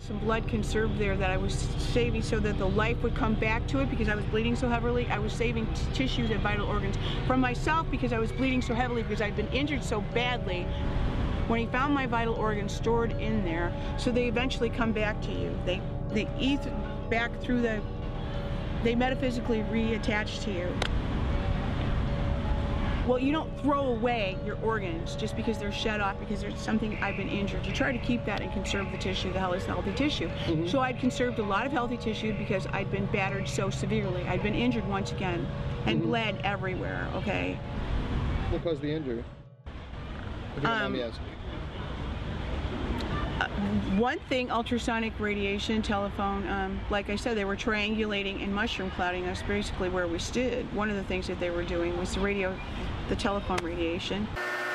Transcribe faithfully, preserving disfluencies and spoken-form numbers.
some blood conserved there that I was saving so that the life would come back to it because I was bleeding so heavily. I was saving t tissues and vital organs from myself because I was bleeding so heavily because I'd been injured so badly. When he found my vital organs stored in there, so they eventually come back to you. They, they eat back through the, they metaphysically reattach to you. Well, you don't throw away your organs just because they're shed off because there's something I've been injured. You try to keep that and conserve the tissue, the healthy, healthy tissue. Mm-hmm. So I'd conserved a lot of healthy tissue because I'd been battered so severely. I'd been injured once again and mm-hmm. bled everywhere, okay? What caused the injury? If you don't mind me asking. Uh, one thing, ultrasonic radiation, telephone, um, like I said, they were triangulating and mushroom clouding us basically where we stood. One of the things that they were doing was the radio, the telephone radiation.